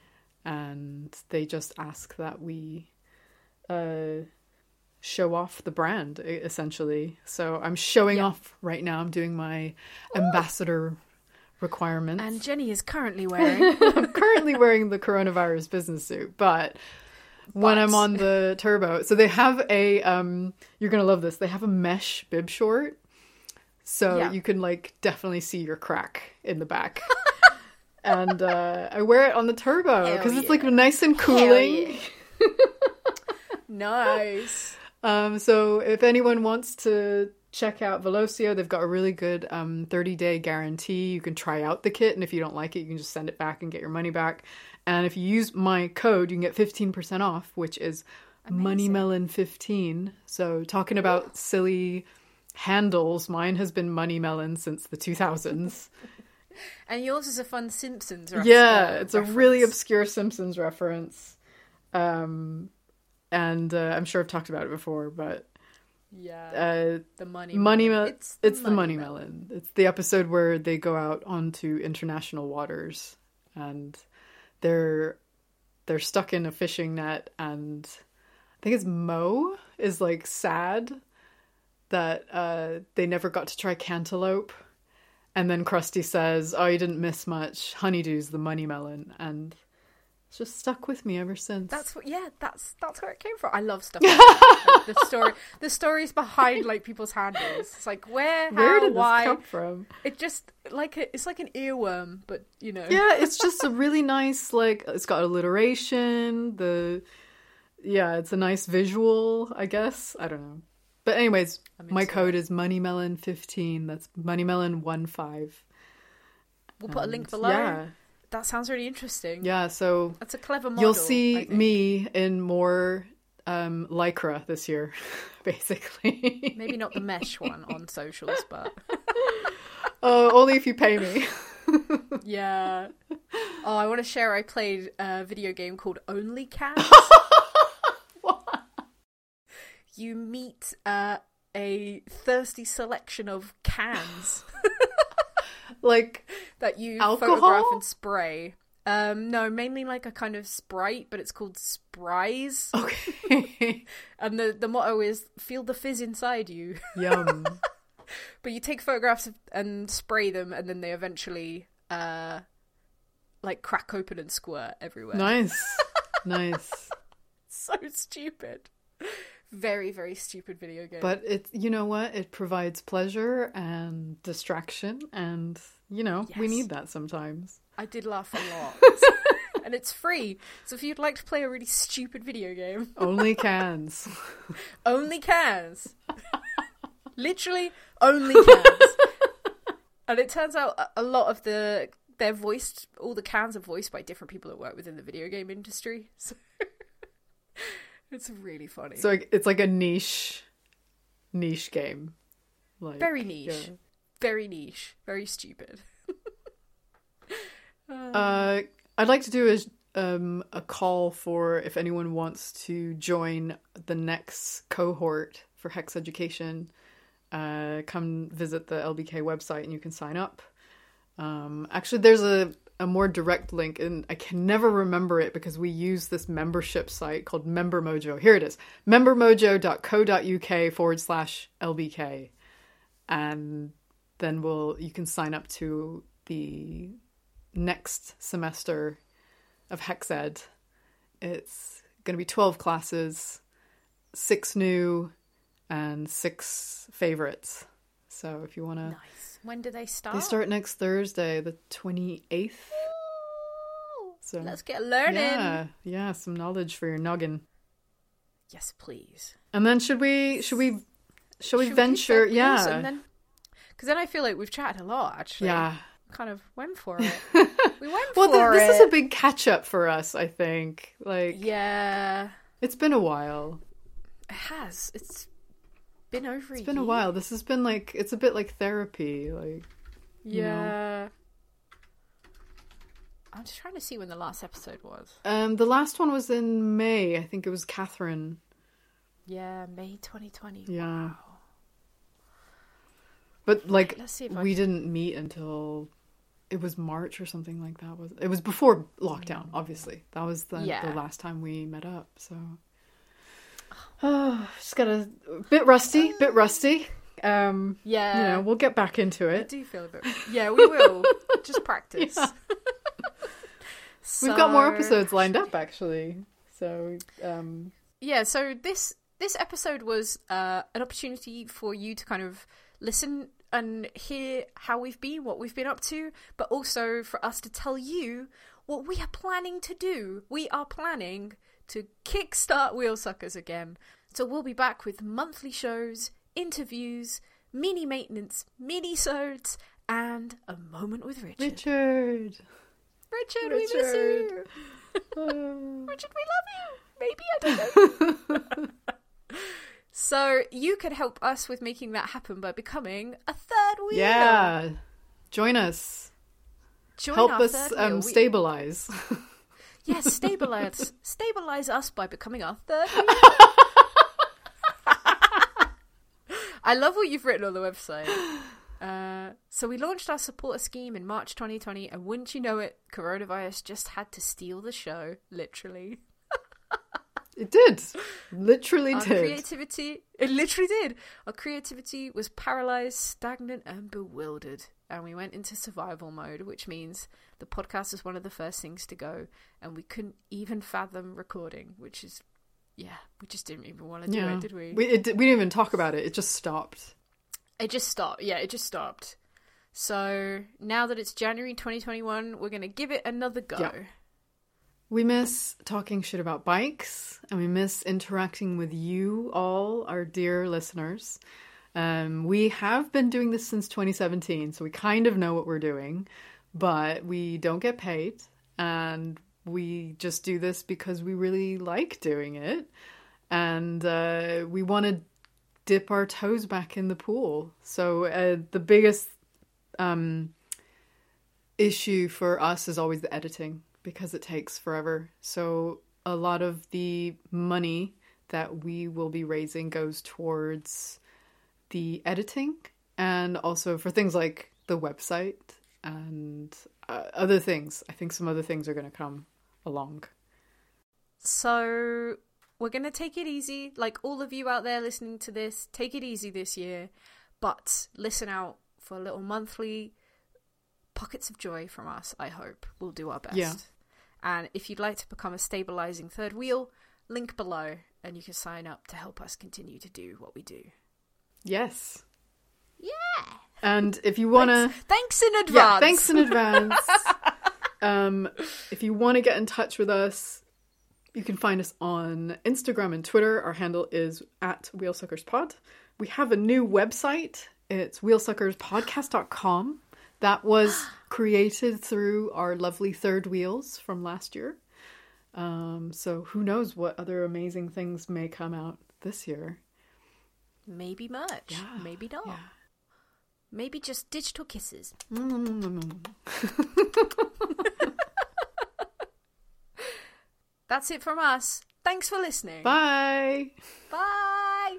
and they just ask that we uh, show off the brand, essentially. So I'm showing yeah. off right now. I'm doing my ambassador requirements. And Jenny is currently wearing... I'm currently wearing the coronavirus business suit, but... But. When I'm on the turbo. So they have a, um, you're going to love this. They have a mesh bib short. So yeah. you can like definitely see your crack in the back. And uh, I wear it on the turbo because it's yeah. like nice and cooling. Yeah. Nice. Um, so if anyone wants to check out Velocio, they've got a really good um, thirty day guarantee. You can try out the kit, and if you don't like it, you can just send it back and get your money back. And if you use my code, you can get fifteen percent off, which is Money Melon fifteen. So talking about Ooh. silly handles, mine has been Money Melon since the two thousands. And yours is a fun Simpsons reference. Yeah, it's reference. a really obscure Simpsons reference. Um, and uh, I'm sure I've talked about it before, but Yeah. uh, The money money melon. melon. It's It's, the the money money melon. It's the episode where they go out onto international waters and they're they're stuck in a fishing net, and I think it's Mo is like sad that uh, they never got to try cantaloupe, and then Krusty says, "Oh, you didn't miss much. Honeydew's the money melon," and it's just stuck with me ever since. That's what. Yeah, that's that's where it came from. I love stuff like that. Like, the story, the stories behind like people's handles. It's like where, how, Where did why? this come from? It just like a, it's like an earworm, but you know. Yeah, it's just a really nice, like, it's got alliteration. The yeah, it's a nice visual, I guess. I don't know. But anyways, my code is moneymelon fifteen. That's moneymelon one five. We'll put a link And, below. Yeah. That sounds really interesting. Yeah, so That's a clever model. you'll I see think. me in more um, Lycra this year, basically. Maybe not the mesh one on socials, but Oh, only if you pay me. yeah. Oh, I want to share. I played a video game called Only Cans. You meet uh, a thirsty selection of cans Like, that you alcohol? photograph and spray. Um, no, mainly like a kind of Sprite, but it's called Spries. okay. And the, the motto is, feel the fizz inside you. Yum. But you take photographs of, and spray them, and then they eventually, uh, like, crack open and squirt everywhere. Nice. Nice. So stupid. Very, very stupid video game. But it, you know what? It provides pleasure and distraction, and you know we Yes. need that sometimes. I did laugh a lot. And it's free. So if you'd like to play a really stupid video game, Only cans. only cans. Literally only cans. And it turns out a- a lot of the they're voiced all the cans are voiced by different people that work within the video game industry. So it's really funny. So it's like a niche, niche game. Like Very niche. yeah. Very niche. Very stupid. Uh, I'd like to do a um a call for if anyone wants to join the next cohort for Hex Education. Uh, come visit the L B K website and you can sign up. Um, actually, there's a a more direct link, and I can never remember it because we use this membership site called Member Mojo. Here it is: membermojo.co.uk forward slash LBK, and then we'll you can sign up to the next semester of Hex Ed. It's going to be twelve classes, six new, and six favorites. So if you want to, Nice. When do they start? they start next Thursday, the twenty-eighth. Ooh, So let's get learning. yeah, yeah, some knowledge for your noggin. Yes, please. And then should we should we shall we Should do venture? segments Yeah, and then because then I feel like we've chatted a lot. Actually, yeah. kind of went for it. We went Well, for th- it. this is a big catch up for us. I think like Yeah, it's been a while. it has. It's been over. It's a been a year. while. This has been like it's a bit like therapy. Like you know. Yeah. I'm just trying to see when the last episode was. um, the last one was in May. I think it was Catherine. Yeah, May twenty twenty. Yeah. Wow. But like let's see if I we can- didn't meet until it was March or something like that. Was it was before lockdown? Obviously, that was the, Yeah. the last time we met up. So, oh, just got a bit rusty, bit rusty. Um, Yeah. you know, we'll get back into I it. do feel a bit. Yeah, we will. Just practice. Yeah. We've got more So- episodes lined up, actually. So, um, Yeah, so this this episode was uh, an opportunity for you to kind of listen and hear how we've been, what we've been up to, but also for us to tell you what we are planning to do. We are planning to kickstart Wheelsuckers again. So we'll be back with monthly shows, interviews, mini maintenance, mini-sodes, and a moment with Richard. Richard. Richard, we miss you. Oh. Richard, we love you. Maybe, I don't know. So you can help us with making that happen by becoming a third wheeler. Yeah. Join us. Join Help our us third um, wheel. We- stabilize. Yes, stabilize stabilize us by becoming our third wheel. I love what you've written on the website. Uh, so we launched our supporter scheme in March twenty twenty, and wouldn't you know it, coronavirus just had to steal the show, literally. It did. Literally Our did. creativity, it literally did. Our creativity was paralyzed, stagnant, and bewildered. And we went into survival mode, which means the podcast was one of the first things to go, and we couldn't even fathom recording, which is, yeah, we just didn't even want to do Yeah. it, did we? We, it, we didn't even talk about it. It just stopped. It just stopped. Yeah, it just stopped. So now that it's January twenty twenty-one, we're going to give it another go. Yeah. We miss talking shit about bikes, and we miss interacting with you all, our dear listeners. Um, we have been doing this since twenty seventeen, so we kind of know what we're doing, but we don't get paid, and we just do this because we really like doing it, and uh, we want to dip our toes back in the pool. So uh, the biggest um, issue for us is always the editing, because it takes forever. So a lot of the money that we will be raising goes towards the editing, and also for things like the website and uh, other things. I think some other things are going to come along. So we're going to take it easy. Like all of you out there listening to this, take it easy this year, but listen out for little monthly pockets of joy from us, I hope. We'll do our best. Yeah. And if you'd like to become a stabilizing third wheel, link below and you can sign up to help us continue to do what we do. Yes. Yeah. And if you want to... Thanks, thanks in advance. Yeah, thanks in advance. um, if you want to get in touch with us, you can find us on Instagram and Twitter. Our handle is at wheelsuckerspod. We have a new website. It's wheelsuckers podcast dot com. That was created through our lovely third wheels from last year. Um, so who knows what other amazing things may come out this year. Maybe merch. Yeah, Maybe not. yeah. Maybe just digital kisses. That's it from us. Thanks for listening. Bye. Bye.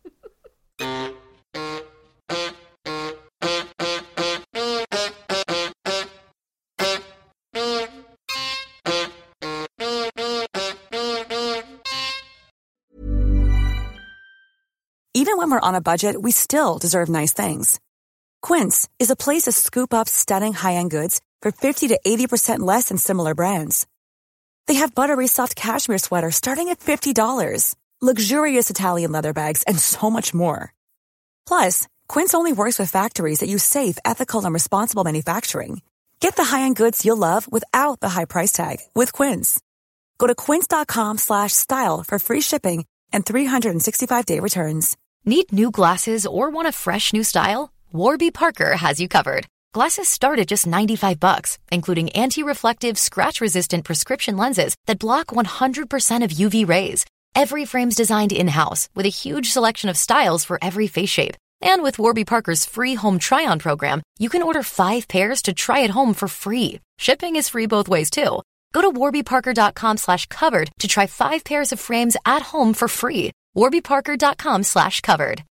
Even when we're on a budget, we still deserve nice things. Quince is a place to scoop up stunning high-end goods for fifty to eighty percent less than similar brands. They have buttery soft cashmere sweaters starting at fifty dollars, luxurious Italian leather bags, and so much more. Plus, Quince only works with factories that use safe, ethical, and responsible manufacturing. Get the high-end goods you'll love without the high price tag with Quince. Go to quince.com slash style for free shipping and three sixty-five day returns. Need new glasses or want a fresh new style? Warby Parker has you covered. Glasses start at just ninety-five bucks, including anti-reflective, scratch-resistant prescription lenses that block one hundred percent of U V rays. Every frame's designed in-house with a huge selection of styles for every face shape. And with Warby Parker's free home try-on program, you can order five pairs to try at home for free. Shipping is free both ways, too. Go to warbyparker.com slash covered to try five pairs of frames at home for free. warbyparker.com slash covered.